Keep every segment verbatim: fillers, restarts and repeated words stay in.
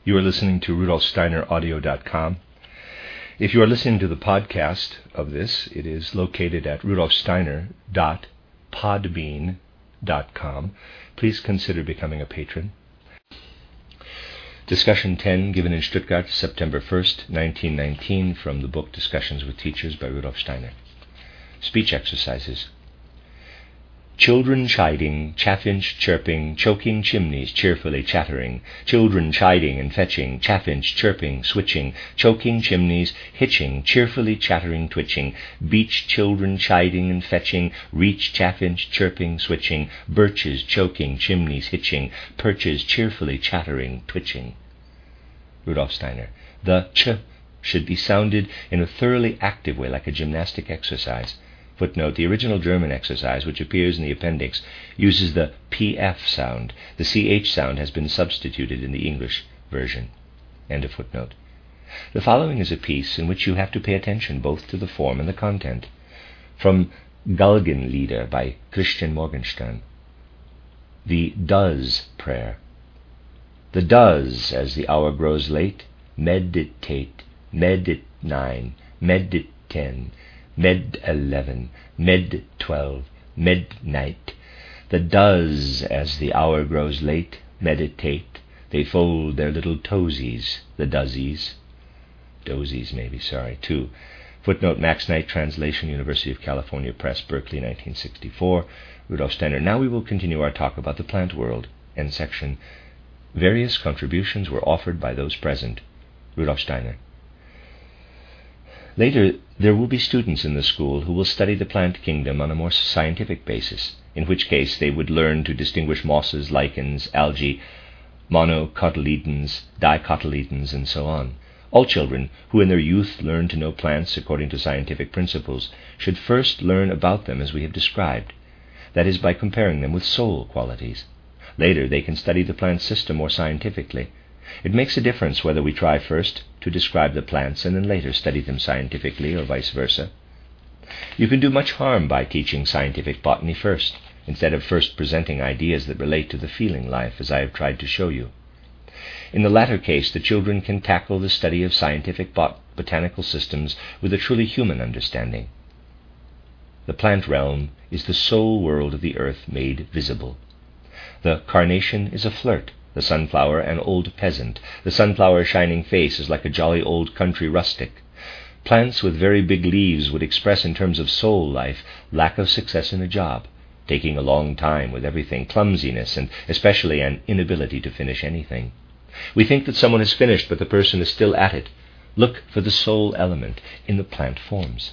You are listening to Rudolf Steiner Audio dot com. If you are listening to the podcast of this, it is located at Rudolf Steiner dot podbean dot com. Please consider becoming a patron. Discussion ten, given in Stuttgart, September first, nineteen nineteen, from the book Discussions with Teachers by Rudolf Steiner. Speech exercises. Children chiding, chaffinch chirping, choking chimneys cheerfully chattering, children chiding and fetching, chaffinch chirping, switching, choking chimneys, hitching, cheerfully chattering, twitching, beech children chiding and fetching, reach chaffinch chirping, switching, birches choking, chimneys hitching, perches cheerfully chattering, twitching. Rudolf Steiner. The ch should be sounded in a thoroughly active way, like a gymnastic exercise. Footnote, the original German exercise, which appears in the appendix, uses the P F sound. The C H sound has been substituted in the English version. End of footnote. The following is a piece in which you have to pay attention both to the form and the content. From Galgenlieder by Christian Morgenstern. The Does Prayer. The does, as the hour grows late, meditate, medit nine, medit ten, med eleven, med twelve, midnight. The does, as the hour grows late, meditate. They fold their little toesies, the dozies. Dozies, maybe, sorry, too. Footnote, Max Knight, translation, University of California Press, Berkeley, nineteen sixty-four. Rudolf Steiner. Now we will continue our talk about the plant world. End section. Various contributions were offered by those present. Rudolf Steiner. Later, there will be students in the school who will study the plant kingdom on a more scientific basis, in which case they would learn to distinguish mosses, lichens, algae, monocotyledons, dicotyledons, and so on. All children who in their youth learn to know plants according to scientific principles should first learn about them as we have described, that is, by comparing them with soul qualities. Later, they can study the plant system more scientifically. It makes a difference whether we try first to describe the plants and then later study them scientifically, or vice versa. You can do much harm by teaching scientific botany first, instead of first presenting ideas that relate to the feeling life, as I have tried to show you. In the latter case, the children can tackle the study of scientific bot- botanical systems with a truly human understanding. The plant realm is the soul world of the earth made visible. The carnation is a flirt, the sunflower an old peasant. The sunflower's shining face is like a jolly old country rustic. Plants with very big leaves would express in terms of soul life lack of success in a job, taking a long time with everything, clumsiness, and especially an inability to finish anything. We think that someone has finished, but the person is still at it. Look for the soul element in the plant forms.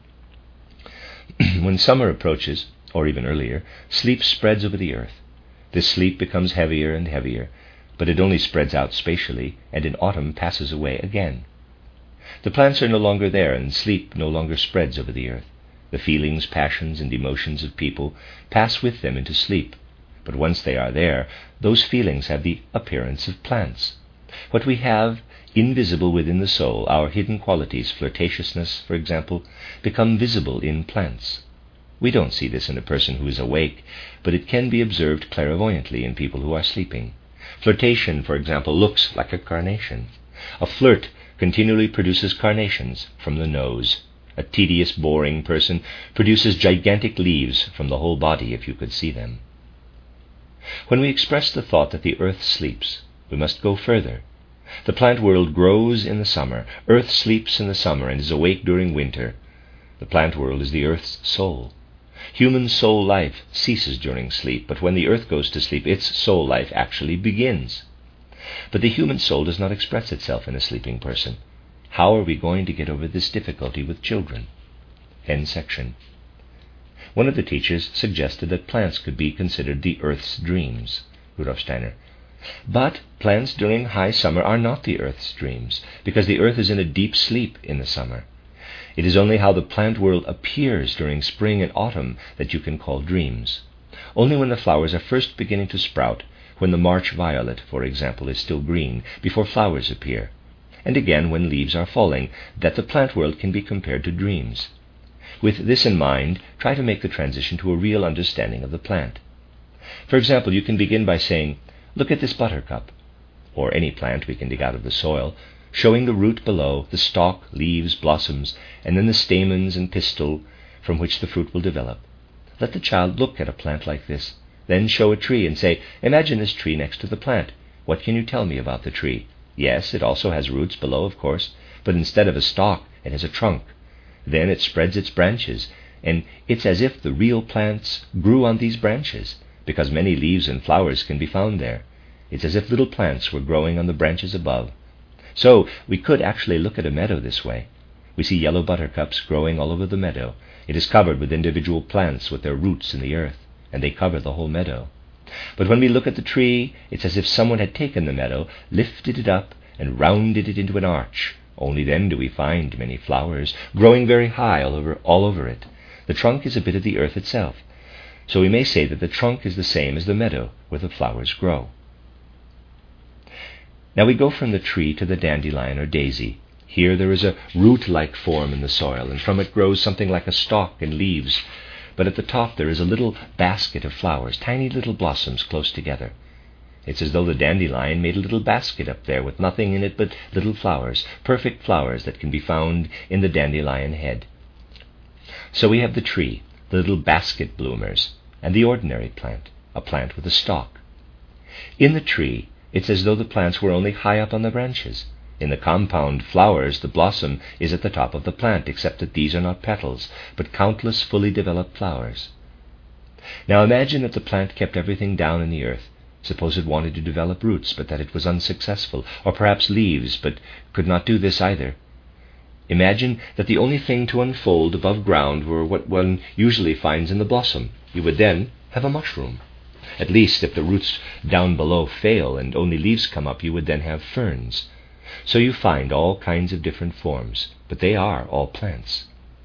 When summer approaches, or even earlier, sleep spreads over the earth. This sleep becomes heavier and heavier, but it only spreads out spatially, and in autumn passes away again. The plants are no longer there, and sleep no longer spreads over the earth. The feelings, passions, and emotions of people pass with them into sleep, but once they are there, those feelings have the appearance of plants. What we have invisible within the soul, our hidden qualities, flirtatiousness, for example, become visible in plants. We don't see this in a person who is awake, but it can be observed clairvoyantly in people who are sleeping. Flirtation, for example, looks like a carnation. A flirt continually produces carnations from the nose. A tedious, boring person produces gigantic leaves from the whole body, if you could see them. When we express the thought that the earth sleeps, we must go further. The plant world grows in the summer. Earth sleeps in the summer and is awake during winter. The plant world is the earth's soul. Human soul life ceases during sleep, but when the earth goes to sleep, its soul life actually begins. But the human soul does not express itself in a sleeping person. How are we going to get over this difficulty with children? End section. One of the teachers suggested that plants could be considered the earth's dreams. Rudolf Steiner. But plants during high summer are not the earth's dreams, because the earth is in a deep sleep in the summer. It is only how the plant world appears during spring and autumn that you can call dreams. Only when the flowers are first beginning to sprout, when the March violet, for example, is still green, before flowers appear, and again when leaves are falling, that the plant world can be compared to dreams. With this in mind, try to make the transition to a real understanding of the plant. For example, you can begin by saying, "Look at this buttercup. or any plant we can dig out of the soil, showing the root below, the stalk, leaves, blossoms, and then the stamens and pistil from which the fruit will develop. Let the child look at a plant like this, then show a tree and say, "Imagine this tree next to the plant. What can you tell me about the tree?" Yes, it also has roots below, of course, but instead of a stalk, it has a trunk. Then it spreads its branches, and it's as if the real plants grew on these branches, because many leaves and flowers can be found there. It's as if little plants were growing on the branches above. So we could actually look at a meadow this way. We see yellow buttercups growing all over the meadow. It is covered with individual plants with their roots in the earth, and they cover the whole meadow. But when we look at the tree, it's as if someone had taken the meadow, lifted it up, and rounded it into an arch. Only then do we find many flowers growing very high all over, all over it. The trunk is a bit of the earth itself. So we may say that the trunk is the same as the meadow where the flowers grow. Now we go from the tree to the dandelion or daisy. Here there is a root-like form in the soil, and from it grows something like a stalk and leaves. But at the top there is a little basket of flowers, tiny little blossoms close together. It's as though the dandelion made a little basket up there with nothing in it but little flowers, perfect flowers that can be found in the dandelion head. So we have the tree, the little basket bloomers, and the ordinary plant, a plant with a stalk. In the tree, it's as though the plants were only high up on the branches. In the compound flowers, the blossom is at the top of the plant, except that these are not petals, but countless fully developed flowers. Now imagine that the plant kept everything down in the earth. Suppose it wanted to develop roots, but that it was unsuccessful, or perhaps leaves, but could not do this either. Imagine that the only thing to unfold above ground were what one usually finds in the blossom. You would then have a mushroom. At least, if the roots down below fail and only leaves come up, you would then have ferns. So you find all kinds of different forms, but they are all plants.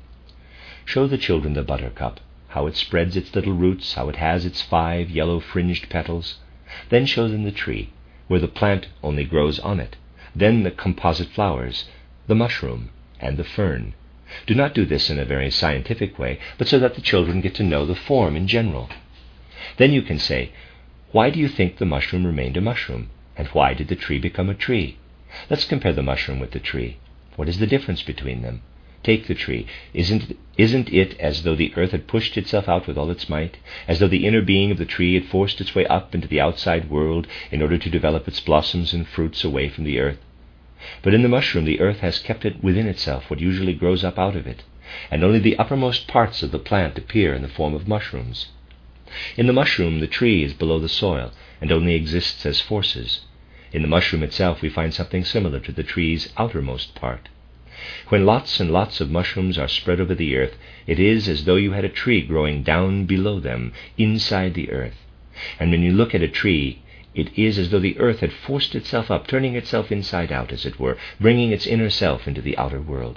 Show the children the buttercup, how it spreads its little roots, how it has its five yellow fringed petals. Then show them the tree, where the plant only grows on it. Then the composite flowers, the mushroom, and the fern. Do not do this in a very scientific way, but so that the children get to know the form in general. Then you can say, "Why do you think the mushroom remained a mushroom? And why did the tree become a tree? Let's compare the mushroom with the tree. What is the difference between them? Take the tree. Isn't, isn't it as though the earth had pushed itself out with all its might, as though the inner being of the tree had forced its way up into the outside world in order to develop its blossoms and fruits away from the earth? But in the mushroom, the earth has kept it within itself, what usually grows up out of it, and only the uppermost parts of the plant appear in the form of mushrooms. In the mushroom, the tree is below the soil, and only exists as forces. In the mushroom itself, we find something similar to the tree's outermost part. When lots and lots of mushrooms are spread over the earth, it is as though you had a tree growing down below them, inside the earth. And when you look at a tree, it is as though the earth had forced itself up, turning itself inside out, as it were, bringing its inner self into the outer world.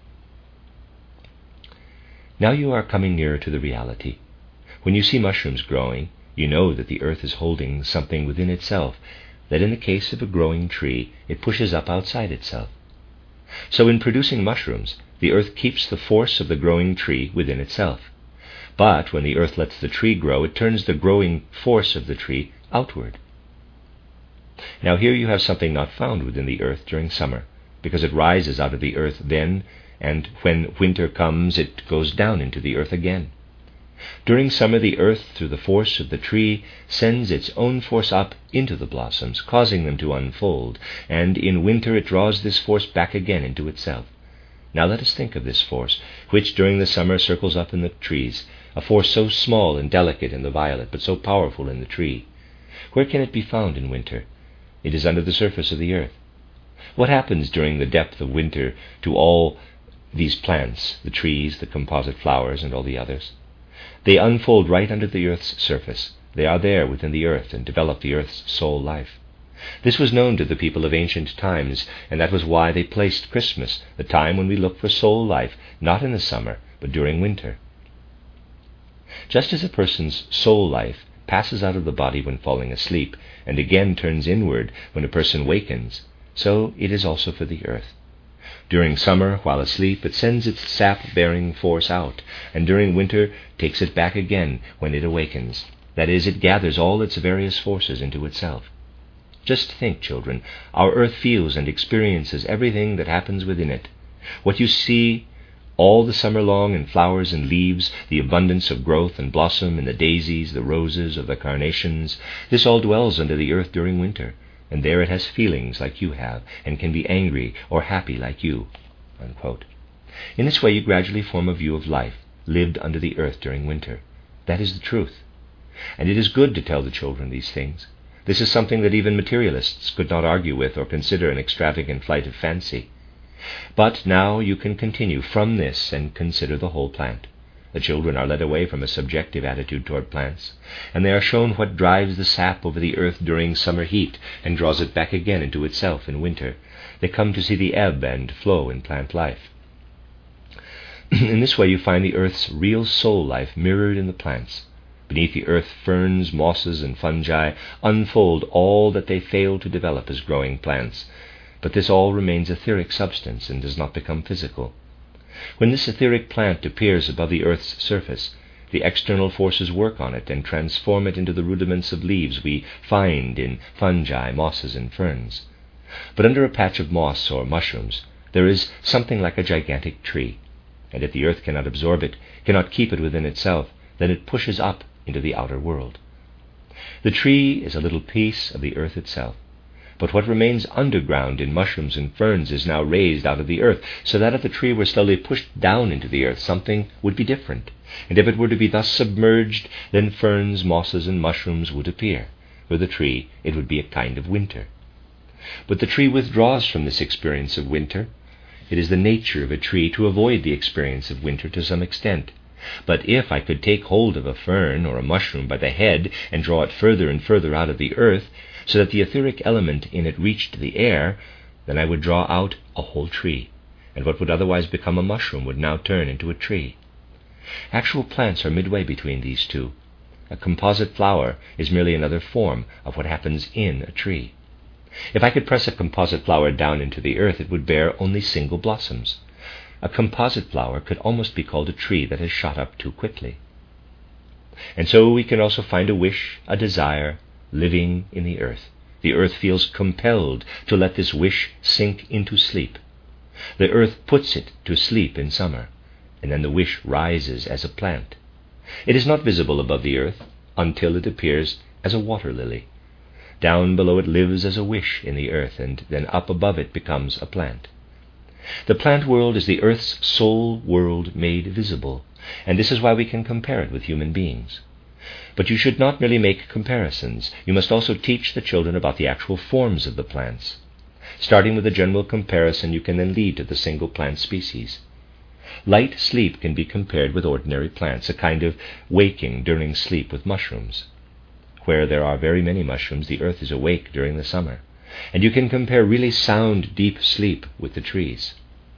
Now you are coming nearer to the reality. When you see mushrooms growing, you know that the earth is holding something within itself, that in the case of a growing tree, it pushes up outside itself. So in producing mushrooms, the earth keeps the force of the growing tree within itself. But when the earth lets the tree grow, it turns the growing force of the tree outward. Now here you have something not found within the earth during summer, because it rises out of the earth then, and when winter comes, it goes down into the earth again. During summer, the earth, through the force of the tree, sends its own force up into the blossoms, causing them to unfold, and in winter it draws this force back again into itself. Now let us think of this force, which during the summer circles up in the trees, a force so small and delicate in the violet, but so powerful in the tree. Where can it be found in winter? It is under the surface of the earth. What happens during the depth of winter to all these plants, the trees, the composite flowers, and all the others? They unfold right under the earth's surface. They are there within the earth and develop the earth's soul life. This was known to the people of ancient times, and that was why they placed Christmas, the time when we look for soul life, not in the summer, but during winter. Just as a person's soul life passes out of the body when falling asleep, and again turns inward when a person wakens, so it is also for the earth. During summer, while asleep, it sends its sap-bearing force out, and during winter takes it back again when it awakens. That is, it gathers all its various forces into itself. Just think, children, our earth feels and experiences everything that happens within it. What you see all the summer long in flowers and leaves, the abundance of growth and blossom in the daisies, the roses, or the carnations, this all dwells under the earth during winter, and there it has feelings like you have, and can be angry or happy like you." Unquote. In this way you gradually form a view of life lived under the earth during winter. That is the truth. And it is good to tell the children these things. This is something that even materialists could not argue with or consider an extravagant flight of fancy. But now you can continue from this and consider the whole plant. The children are led away from a subjective attitude toward plants, and they are shown what drives the sap over the earth during summer heat and draws it back again into itself in winter. They come to see the ebb and flow in plant life. In this way you find the earth's real soul life mirrored in the plants. Beneath the earth, ferns, mosses, and fungi unfold all that they fail to develop as growing plants, but this all remains etheric substance and does not become physical. When this etheric plant appears above the earth's surface, the external forces work on it and transform it into the rudiments of leaves we find in fungi, mosses, and ferns. But under a patch of moss or mushrooms, there is something like a gigantic tree, and if the earth cannot absorb it, cannot keep it within itself, then it pushes up into the outer world. The tree is a little piece of the earth itself, but what remains underground in mushrooms and ferns is now raised out of the earth, so that if the tree were slowly pushed down into the earth, something would be different, and if it were to be thus submerged, then ferns, mosses, and mushrooms would appear. For the tree, it would be a kind of winter. But the tree withdraws from this experience of winter. It is the nature of a tree to avoid the experience of winter to some extent. But if I could take hold of a fern or a mushroom by the head and draw it further and further out of the earth, so that the etheric element in it reached the air, then I would draw out a whole tree, and what would otherwise become a mushroom would now turn into a tree. Actual plants are midway between these two. A composite flower is merely another form of what happens in a tree. If I could press a composite flower down into the earth, it would bear only single blossoms. A composite flower could almost be called a tree that has shot up too quickly. And so we can also find a wish, a desire, living in the earth. The earth feels compelled to let this wish sink into sleep. The earth puts it to sleep in summer, and then the wish rises as a plant. It is not visible above the earth until it appears as a water lily. Down below it lives as a wish in the earth, and then up above it becomes a plant. The plant world is the earth's soul world made visible, and this is why we can compare it with human beings. But you should not merely make comparisons. You must also teach the children about the actual forms of the plants. Starting with a general comparison, you can then lead to the single plant species. Light sleep can be compared with ordinary plants, a kind of waking during sleep with mushrooms. Where there are very many mushrooms, the earth is awake during the summer, and you can compare really sound, deep sleep with the trees.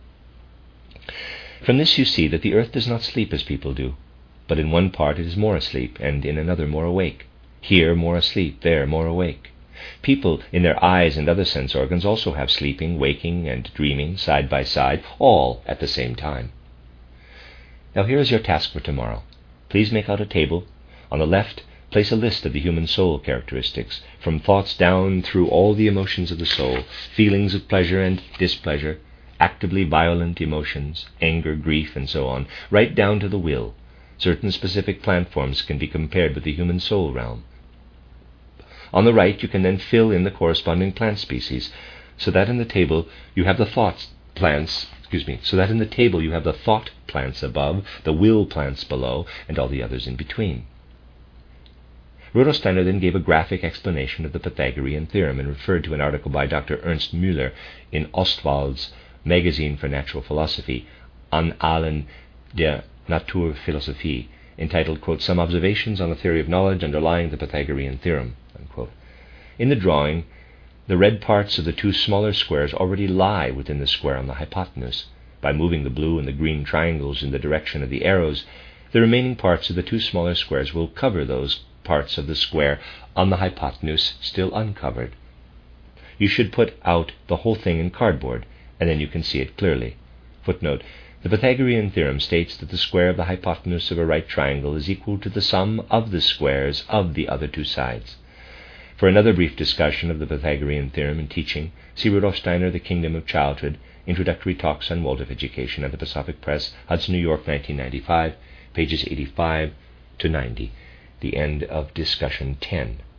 From this you see that the earth does not sleep as people do, but in one part it is more asleep, and in another more awake. Here more asleep, there more awake. People, in their eyes and other sense organs, also have sleeping, waking, and dreaming side by side, all at the same time. Now here is your task for tomorrow. Please make out a table. On the left, place a list of the human soul characteristics, from thoughts down through all the emotions of the soul, feelings of pleasure and displeasure, actively violent emotions, anger, grief, and so on, right down to the will. Certain specific plant forms can be compared with the human soul realm. On the right, you can then fill in the corresponding plant species, so that in the table you have the thoughts plants, excuse me, so that in the table you have the thought plants above, the will plants below, and all the others in between. Rudolf Steiner then gave a graphic explanation of the Pythagorean theorem and referred to an article by Doctor Ernst Müller in Ostwald's Magazine for Natural Philosophy, Annalen der Naturphilosophie, entitled, quote, "Some Observations on the Theory of Knowledge Underlying the Pythagorean Theorem." Unquote. In the drawing, the red parts of the two smaller squares already lie within the square on the hypotenuse. By moving the blue and the green triangles in the direction of the arrows, the remaining parts of the two smaller squares will cover those parts of the square on the hypotenuse still uncovered. You should put out the whole thing in cardboard, and then you can see it clearly. Footnote: the Pythagorean theorem states that the square of the hypotenuse of a right triangle is equal to the sum of the squares of the other two sides. For another brief discussion of the Pythagorean theorem and teaching, see Rudolf Steiner, The Kingdom of Childhood, Introductory Talks on Waldorf Education at the Pacific Press, Hudson, New York, nineteen ninety-five, pages eighty-five to ninety, the end of discussion ten.